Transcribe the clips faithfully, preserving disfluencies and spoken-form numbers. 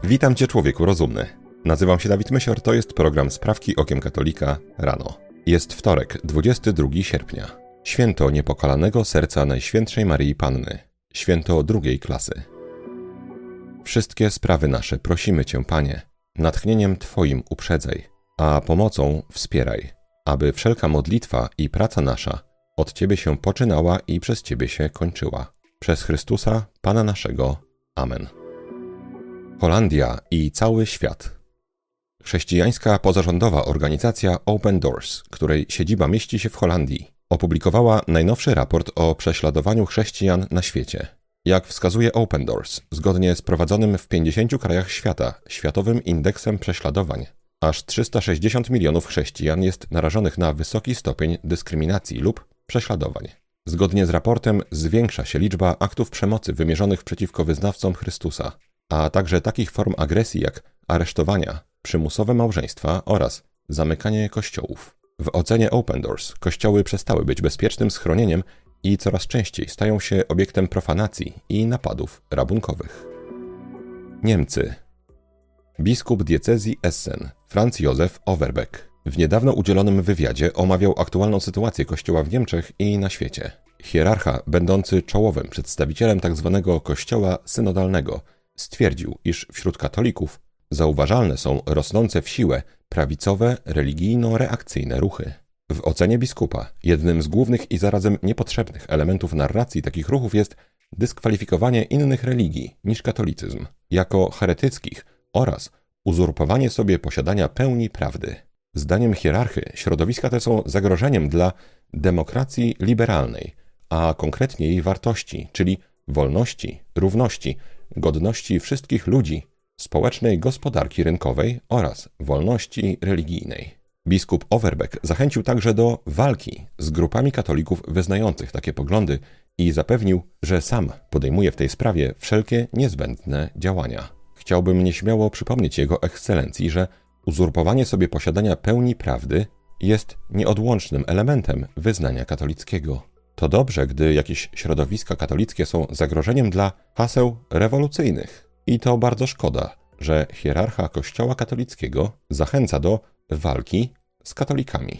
Witam Cię, człowieku rozumny. Nazywam się Dawid Mysior, to jest program Sprawki Okiem Katolika rano. Jest wtorek, dwudziestego drugiego sierpnia. Święto Niepokalanego Serca Najświętszej Maryi Panny. Święto drugiej klasy. Wszystkie sprawy nasze prosimy Cię, Panie, natchnieniem Twoim uprzedzaj, a pomocą wspieraj, aby wszelka modlitwa i praca nasza od Ciebie się poczynała i przez Ciebie się kończyła. Przez Chrystusa, Pana naszego. Amen. Holandia i cały świat. Chrześcijańska pozarządowa organizacja Open Doors, której siedziba mieści się w Holandii, opublikowała najnowszy raport o prześladowaniu chrześcijan na świecie. Jak wskazuje Open Doors, zgodnie z prowadzonym w pięćdziesięciu krajach świata Światowym Indeksem Prześladowań, aż trzysta sześćdziesiąt milionów chrześcijan jest narażonych na wysoki stopień dyskryminacji lub prześladowań. Zgodnie z raportem zwiększa się liczba aktów przemocy wymierzonych przeciwko wyznawcom Chrystusa, a także takich form agresji jak aresztowania, przymusowe małżeństwa oraz zamykanie kościołów. W ocenie Open Doors kościoły przestały być bezpiecznym schronieniem i coraz częściej stają się obiektem profanacji i napadów rabunkowych. Niemcy. Biskup diecezji Essen, Franz Josef Overbeck, w niedawno udzielonym wywiadzie omawiał aktualną sytuację Kościoła w Niemczech i na świecie. Hierarcha, będący czołowym przedstawicielem tzw. Kościoła synodalnego, stwierdził, iż wśród katolików zauważalne są rosnące w siłę prawicowe, religijno-reakcyjne ruchy. W ocenie biskupa jednym z głównych i zarazem niepotrzebnych elementów narracji takich ruchów jest dyskwalifikowanie innych religii niż katolicyzm jako heretyckich oraz uzurpowanie sobie posiadania pełni prawdy. Zdaniem hierarchy środowiska te są zagrożeniem dla demokracji liberalnej, a konkretnie jej wartości, czyli wolności, równości, godności wszystkich ludzi, społecznej gospodarki rynkowej oraz wolności religijnej. Biskup Overbeck zachęcił także do walki z grupami katolików wyznających takie poglądy i zapewnił, że sam podejmuje w tej sprawie wszelkie niezbędne działania. Chciałbym nieśmiało przypomnieć Jego Ekscelencji, że uzurpowanie sobie posiadania pełni prawdy jest nieodłącznym elementem wyznania katolickiego. To dobrze, gdy jakieś środowiska katolickie są zagrożeniem dla haseł rewolucyjnych. I to bardzo szkoda, że hierarcha Kościoła katolickiego zachęca do walki z katolikami.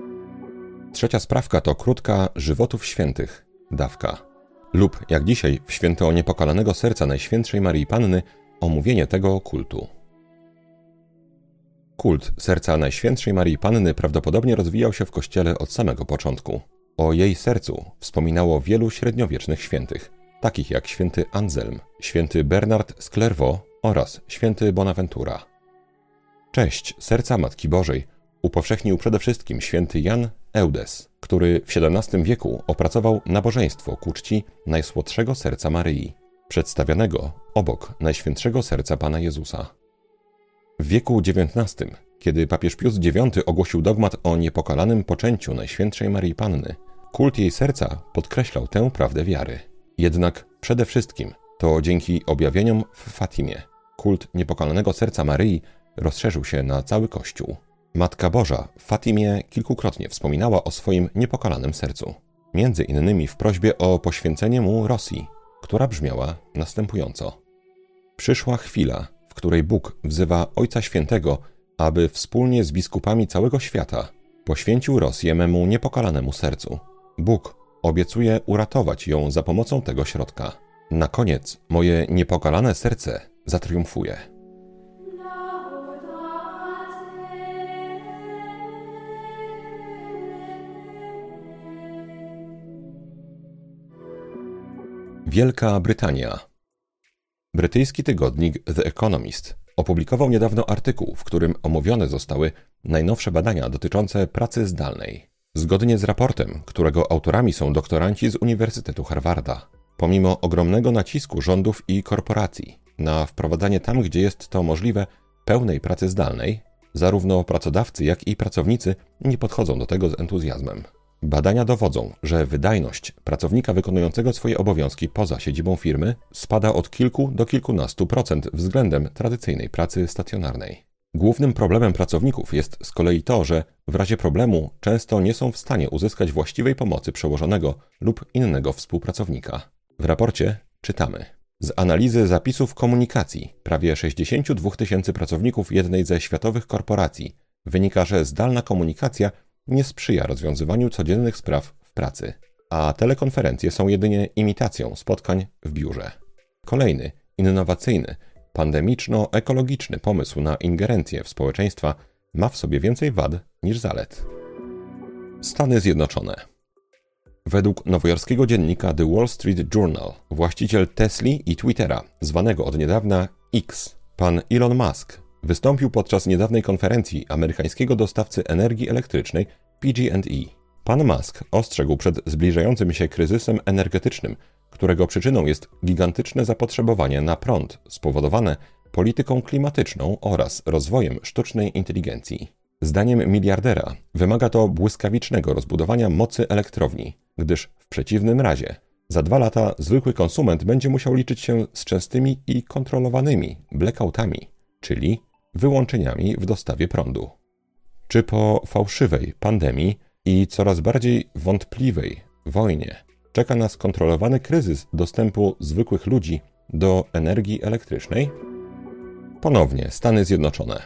Trzecia sprawka to krótka żywotów świętych, dawka. Lub, jak dzisiaj w święto Niepokalanego Serca Najświętszej Maryi Panny, omówienie tego kultu. Kult Serca Najświętszej Maryi Panny prawdopodobnie rozwijał się w Kościele od samego początku. O jej sercu wspominało wielu średniowiecznych świętych, takich jak święty Anselm, święty Bernard z Clairvaux oraz święty Bonaventura. Cześć serca Matki Bożej upowszechnił przede wszystkim święty Jan Eudes, który w siedemnastym wieku opracował nabożeństwo ku czci Najsłodszego Serca Maryi, przedstawianego obok Najświętszego Serca Pana Jezusa. W wieku dziewiętnastym, kiedy papież Pius dziewiąty ogłosił dogmat o niepokalanym poczęciu Najświętszej Maryi Panny, kult jej serca podkreślał tę prawdę wiary. Jednak przede wszystkim to dzięki objawieniom w Fatimie kult Niepokalanego Serca Maryi rozszerzył się na cały Kościół. Matka Boża w Fatimie kilkukrotnie wspominała o swoim niepokalanym sercu. Między innymi w prośbie o poświęcenie mu Rosji, która brzmiała następująco. Przyszła chwila, w której Bóg wzywa Ojca Świętego, aby wspólnie z biskupami całego świata poświęcił Rosję memu niepokalanemu sercu. Bóg obiecuje uratować ją za pomocą tego środka. Na koniec moje niepokalane serce zatriumfuje. Wielka Brytania. Brytyjski tygodnik The Economist opublikował niedawno artykuł, w którym omówione zostały najnowsze badania dotyczące pracy zdalnej. Zgodnie z raportem, którego autorami są doktoranci z Uniwersytetu Harvarda, pomimo ogromnego nacisku rządów i korporacji na wprowadzanie tam, gdzie jest to możliwe, pełnej pracy zdalnej, zarówno pracodawcy, jak i pracownicy nie podchodzą do tego z entuzjazmem. Badania dowodzą, że wydajność pracownika wykonującego swoje obowiązki poza siedzibą firmy spada od kilku do kilkunastu procent względem tradycyjnej pracy stacjonarnej. Głównym problemem pracowników jest z kolei to, że w razie problemu często nie są w stanie uzyskać właściwej pomocy przełożonego lub innego współpracownika. W raporcie czytamy: Z analizy zapisów komunikacji prawie sześćdziesięciu dwóch tysięcy pracowników jednej ze światowych korporacji wynika, że zdalna komunikacja nie sprzyja rozwiązywaniu codziennych spraw w pracy, a telekonferencje są jedynie imitacją spotkań w biurze. Kolejny, innowacyjny, pandemiczno-ekologiczny pomysł na ingerencję w społeczeństwa ma w sobie więcej wad niż zalet. Stany Zjednoczone. Według nowojorskiego dziennika The Wall Street Journal właściciel Tesli i Twittera, zwanego od niedawna X, pan Elon Musk, wystąpił podczas niedawnej konferencji amerykańskiego dostawcy energii elektrycznej P G and E. Pan Musk ostrzegł przed zbliżającym się kryzysem energetycznym, którego przyczyną jest gigantyczne zapotrzebowanie na prąd spowodowane polityką klimatyczną oraz rozwojem sztucznej inteligencji. Zdaniem miliardera wymaga to błyskawicznego rozbudowania mocy elektrowni, gdyż w przeciwnym razie za dwa lata zwykły konsument będzie musiał liczyć się z częstymi i kontrolowanymi blackoutami, czyli wyłączeniami w dostawie prądu. Czy po fałszywej pandemii i coraz bardziej wątpliwej wojnie czeka nas kontrolowany kryzys dostępu zwykłych ludzi do energii elektrycznej? Ponownie Stany Zjednoczone.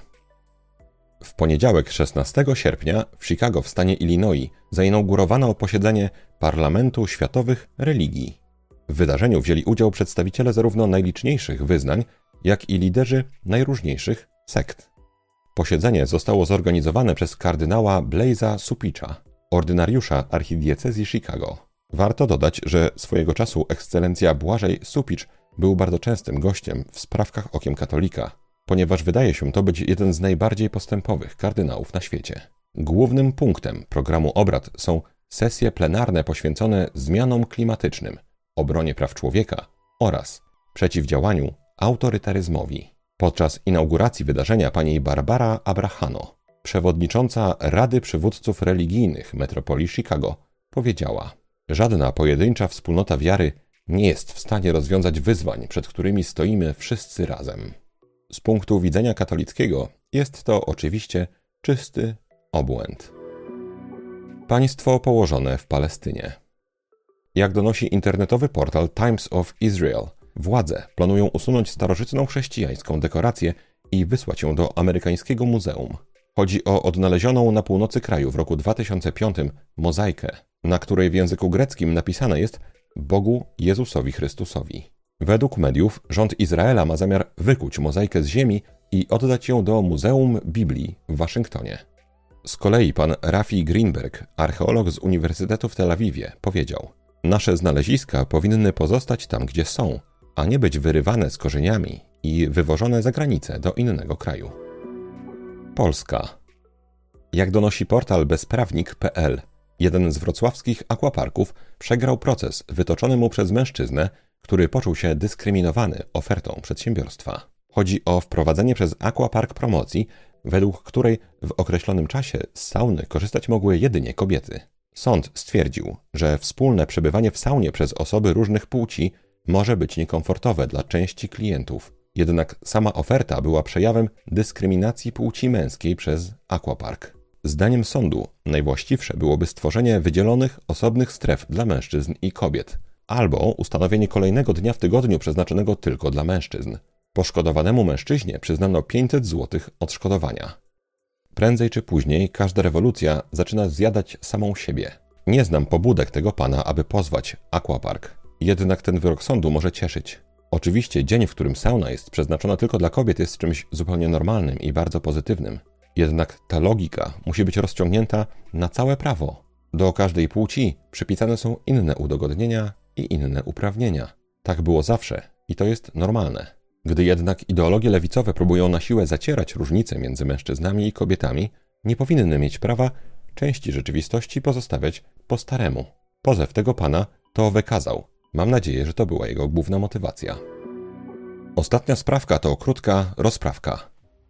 W poniedziałek szesnastego sierpnia w Chicago w stanie Illinois zainaugurowano posiedzenie Parlamentu Światowych Religii. W wydarzeniu wzięli udział przedstawiciele zarówno najliczniejszych wyznań, jak i liderzy najróżniejszych sekt. Posiedzenie zostało zorganizowane przez kardynała Blaisa Supicza, ordynariusza archidiecezji Chicago. Warto dodać, że swojego czasu ekscelencja Błażej Supicz był bardzo częstym gościem w Sprawkach Okiem Katolika, ponieważ wydaje się to być jeden z najbardziej postępowych kardynałów na świecie. Głównym punktem programu obrad są sesje plenarne poświęcone zmianom klimatycznym, obronie praw człowieka oraz przeciwdziałaniu autorytaryzmowi. Podczas inauguracji wydarzenia pani Barbara Abrahano, przewodnicząca Rady Przywódców Religijnych Metropolii Chicago, powiedziała: żadna pojedyncza wspólnota wiary nie jest w stanie rozwiązać wyzwań, przed którymi stoimy wszyscy razem. Z punktu widzenia katolickiego jest to oczywiście czysty obłęd. Państwo położone w Palestynie. Jak donosi internetowy portal Times of Israel, władze planują usunąć starożytną chrześcijańską dekorację i wysłać ją do amerykańskiego muzeum. Chodzi o odnalezioną na północy kraju w roku dwa tysiące piątym mozaikę, na której w języku greckim napisane jest Bogu Jezusowi Chrystusowi. Według mediów rząd Izraela ma zamiar wykuć mozaikę z ziemi i oddać ją do Muzeum Biblii w Waszyngtonie. Z kolei pan Rafi Greenberg, archeolog z Uniwersytetu w Tel Awiwie, powiedział: nasze znaleziska powinny pozostać tam, gdzie są, a nie być wyrywane z korzeniami i wywożone za granicę do innego kraju. Polska. Jak donosi portal bezprawnik kropka pe el, jeden z wrocławskich aquaparków przegrał proces wytoczony mu przez mężczyznę, który poczuł się dyskryminowany ofertą przedsiębiorstwa. Chodzi o wprowadzenie przez aquapark promocji, według której w określonym czasie z sauny korzystać mogły jedynie kobiety. Sąd stwierdził, że wspólne przebywanie w saunie przez osoby różnych płci może być niekomfortowe dla części klientów. Jednak sama oferta była przejawem dyskryminacji płci męskiej przez aquapark. Zdaniem sądu najwłaściwsze byłoby stworzenie wydzielonych, osobnych stref dla mężczyzn i kobiet, albo ustanowienie kolejnego dnia w tygodniu przeznaczonego tylko dla mężczyzn. Poszkodowanemu mężczyźnie przyznano pięćset złotych odszkodowania. Prędzej czy później każda rewolucja zaczyna zjadać samą siebie. Nie znam pobudek tego pana, aby pozwać aquapark. Jednak ten wyrok sądu może cieszyć. Oczywiście dzień, w którym sauna jest przeznaczona tylko dla kobiet, jest czymś zupełnie normalnym i bardzo pozytywnym. Jednak ta logika musi być rozciągnięta na całe prawo. Do każdej płci przypisane są inne udogodnienia i inne uprawnienia. Tak było zawsze i to jest normalne. Gdy jednak ideologie lewicowe próbują na siłę zacierać różnice między mężczyznami i kobietami, nie powinny mieć prawa części rzeczywistości pozostawiać po staremu. Pozew tego pana to wykazał. Mam nadzieję, że to była jego główna motywacja. Ostatnia sprawka to krótka rozprawka.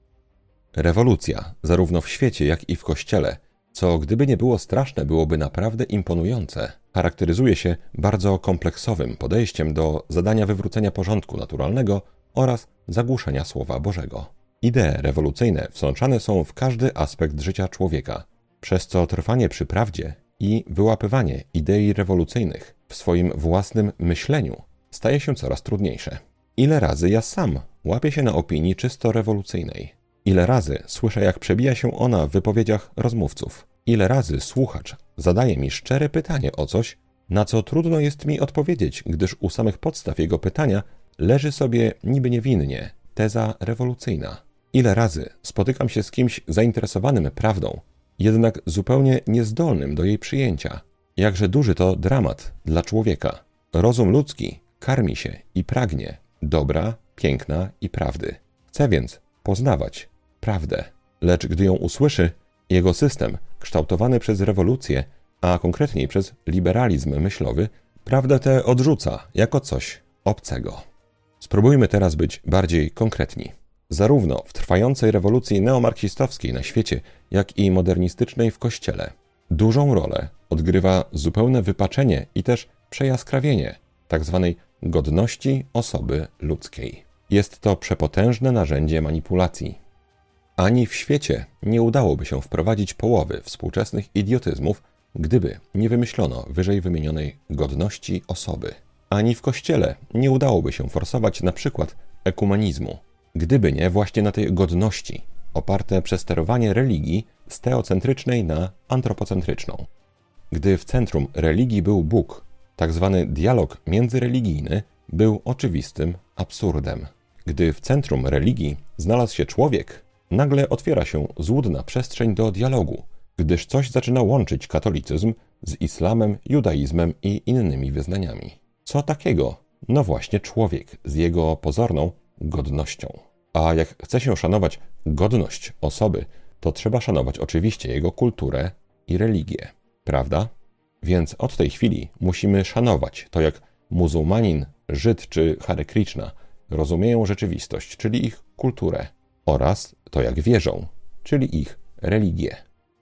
Rewolucja, zarówno w świecie, jak i w Kościele, co gdyby nie było straszne, byłoby naprawdę imponujące, charakteryzuje się bardzo kompleksowym podejściem do zadania wywrócenia porządku naturalnego oraz zagłuszenia Słowa Bożego. Idee rewolucyjne wsączane są w każdy aspekt życia człowieka, przez co trwanie przy prawdzie i wyłapywanie idei rewolucyjnych w swoim własnym myśleniu staje się coraz trudniejsze. Ile razy ja sam łapię się na opinii czysto rewolucyjnej? Ile razy słyszę, jak przebija się ona w wypowiedziach rozmówców? Ile razy słuchacz zadaje mi szczere pytanie o coś, na co trudno jest mi odpowiedzieć, gdyż u samych podstaw jego pytania leży sobie niby niewinnie teza rewolucyjna. Ile razy spotykam się z kimś zainteresowanym prawdą, jednak zupełnie niezdolnym do jej przyjęcia. Jakże duży to dramat dla człowieka. Rozum ludzki karmi się i pragnie dobra, piękna i prawdy. Chce więc poznawać prawdę. Lecz gdy ją usłyszy, jego system, kształtowany przez rewolucję, a konkretniej przez liberalizm myślowy, prawdę tę odrzuca jako coś obcego. Spróbujmy teraz być bardziej konkretni. Zarówno w trwającej rewolucji neomarksistowskiej na świecie, jak i modernistycznej w Kościele dużą rolę odgrywa zupełne wypaczenie i też przejaskrawienie tzw. godności osoby ludzkiej. Jest to przepotężne narzędzie manipulacji. Ani w świecie nie udałoby się wprowadzić połowy współczesnych idiotyzmów, gdyby nie wymyślono wyżej wymienionej godności osoby. Ani w Kościele nie udałoby się forsować na przykład ekumenizmu, gdyby nie właśnie na tej godności, oparte przesterowanie religii z teocentrycznej na antropocentryczną. Gdy w centrum religii był Bóg, tak zwany dialog międzyreligijny był oczywistym absurdem. Gdy w centrum religii znalazł się człowiek, nagle otwiera się złudna przestrzeń do dialogu, gdyż coś zaczyna łączyć katolicyzm z islamem, judaizmem i innymi wyznaniami. Co takiego? No właśnie człowiek z jego pozorną godnością. A jak chce się szanować godność osoby, to trzeba szanować oczywiście jego kulturę i religię. Prawda? Więc od tej chwili musimy szanować to, jak muzułmanin, Żyd czy Hare Krishna rozumieją rzeczywistość, czyli ich kulturę, oraz to, jak wierzą, czyli ich religię.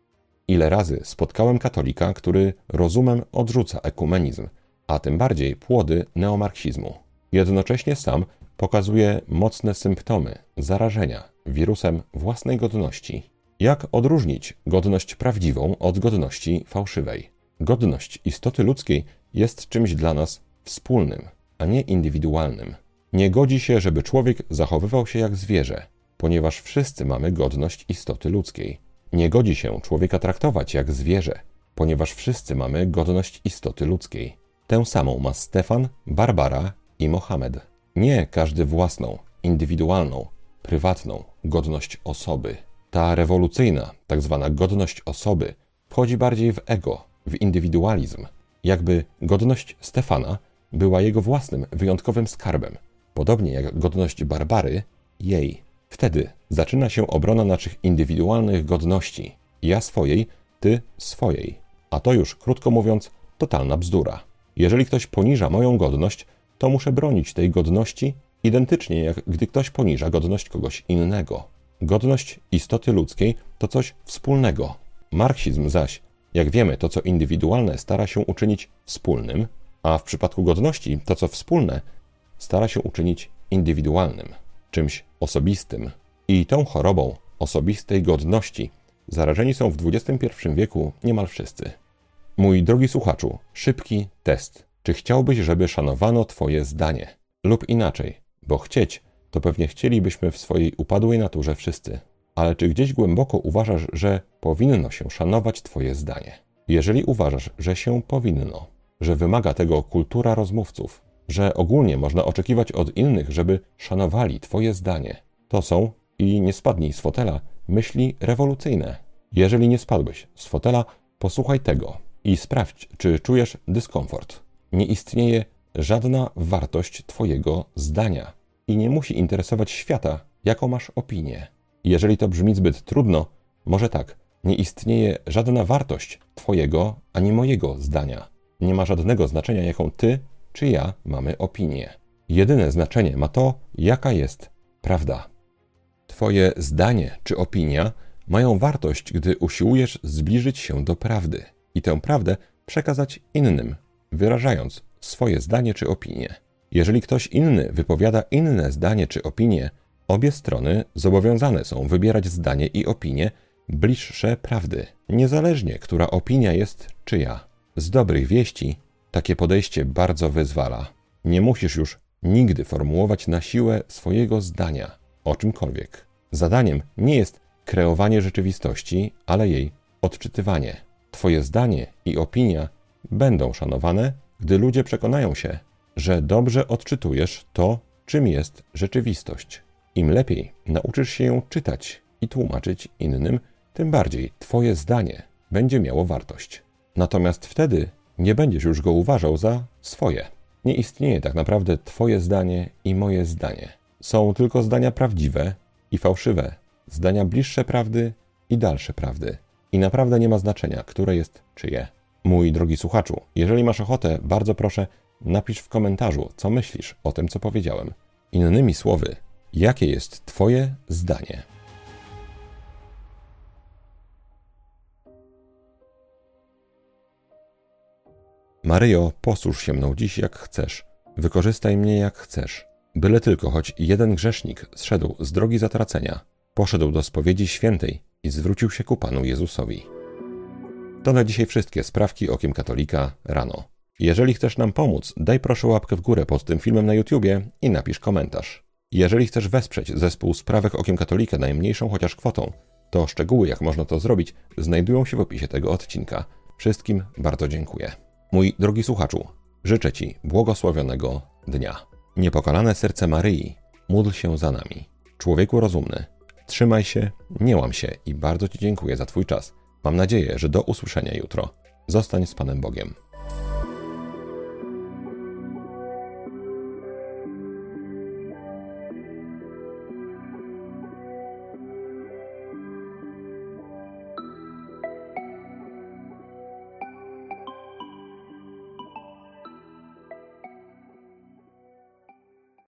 Ile razy spotkałem katolika, który rozumem odrzuca ekumenizm, a tym bardziej płody neomarksizmu. Jednocześnie sam pokazuje mocne symptomy zarażenia wirusem własnej godności. Jak odróżnić godność prawdziwą od godności fałszywej? Godność istoty ludzkiej jest czymś dla nas wspólnym, a nie indywidualnym. Nie godzi się, żeby człowiek zachowywał się jak zwierzę, ponieważ wszyscy mamy godność istoty ludzkiej. Nie godzi się człowieka traktować jak zwierzę, ponieważ wszyscy mamy godność istoty ludzkiej. Tę samą ma Stefan, Barbara i Mohamed. Nie każdy własną, indywidualną, prywatną godność osoby. Ta rewolucyjna, tak zwana godność osoby wchodzi bardziej w ego, w indywidualizm. Jakby godność Stefana była jego własnym, wyjątkowym skarbem, podobnie jak godność Barbary jej. Wtedy zaczyna się obrona naszych indywidualnych godności. Ja swojej, ty swojej. A to już, krótko mówiąc, totalna bzdura. Jeżeli ktoś poniża moją godność, to muszę bronić tej godności identycznie jak gdy ktoś poniża godność kogoś innego. Godność istoty ludzkiej to coś wspólnego. Marksizm zaś, jak wiemy, to co indywidualne stara się uczynić wspólnym, a w przypadku godności to co wspólne stara się uczynić indywidualnym, czymś osobistym. I tą chorobą osobistej godności zarażeni są w dwudziestym pierwszym wieku niemal wszyscy. Mój drogi słuchaczu, szybki test. Czy chciałbyś, żeby szanowano twoje zdanie? Lub inaczej, bo chcieć, to pewnie chcielibyśmy w swojej upadłej naturze wszyscy. Ale czy gdzieś głęboko uważasz, że powinno się szanować twoje zdanie? Jeżeli uważasz, że się powinno, że wymaga tego kultura rozmówców, że ogólnie można oczekiwać od innych, żeby szanowali twoje zdanie, to są, i nie spadnij z fotela, myśli rewolucyjne. Jeżeli nie spadłeś z fotela, posłuchaj tego i sprawdź, czy czujesz dyskomfort. Nie istnieje żadna wartość twojego zdania i nie musi interesować świata, jaką masz opinię. Jeżeli to brzmi zbyt trudno, może tak, nie istnieje żadna wartość twojego ani mojego zdania. Nie ma żadnego znaczenia, jaką ty czy ja mamy opinię. Jedyne znaczenie ma to, jaka jest prawda. Twoje zdanie czy opinia mają wartość, gdy usiłujesz zbliżyć się do prawdy i tę prawdę przekazać innym, wyrażając swoje zdanie czy opinię. Jeżeli ktoś inny wypowiada inne zdanie czy opinię, obie strony zobowiązane są wybierać zdanie i opinię bliższe prawdy, niezależnie która opinia jest czyja. Z dobrych wieści takie podejście bardzo wyzwala. Nie musisz już nigdy formułować na siłę swojego zdania o czymkolwiek. Zadaniem nie jest kreowanie rzeczywistości, ale jej odczytywanie. Twoje zdanie i opinia będą szanowane, gdy ludzie przekonają się, że dobrze odczytujesz to, czym jest rzeczywistość. Im lepiej nauczysz się ją czytać i tłumaczyć innym, tym bardziej Twoje zdanie będzie miało wartość. Natomiast wtedy nie będziesz już go uważał za swoje. Nie istnieje tak naprawdę Twoje zdanie i moje zdanie. Są tylko zdania prawdziwe i fałszywe, zdania bliższe prawdy i dalsze prawdy. I naprawdę nie ma znaczenia, które jest czyje. Mój drogi słuchaczu, jeżeli masz ochotę, bardzo proszę, napisz w komentarzu, co myślisz o tym, co powiedziałem. Innymi słowy, jakie jest Twoje zdanie? Maryjo, posłuż się mną dziś jak chcesz, wykorzystaj mnie jak chcesz. Byle tylko choć jeden grzesznik zszedł z drogi zatracenia, poszedł do spowiedzi świętej i zwrócił się ku Panu Jezusowi. To na dzisiaj wszystkie sprawki Okiem Katolika rano. Jeżeli chcesz nam pomóc, daj proszę łapkę w górę pod tym filmem na YouTubie i napisz komentarz. Jeżeli chcesz wesprzeć zespół Sprawek Okiem Katolika najmniejszą chociaż kwotą, to szczegóły, jak można to zrobić, znajdują się w opisie tego odcinka. Wszystkim bardzo dziękuję. Mój drogi słuchaczu, życzę Ci błogosławionego dnia. Niepokalane serce Maryi, módl się za nami. Człowieku rozumny, trzymaj się, nie łam się i bardzo Ci dziękuję za Twój czas. Mam nadzieję, że do usłyszenia jutro. Zostań z Panem Bogiem.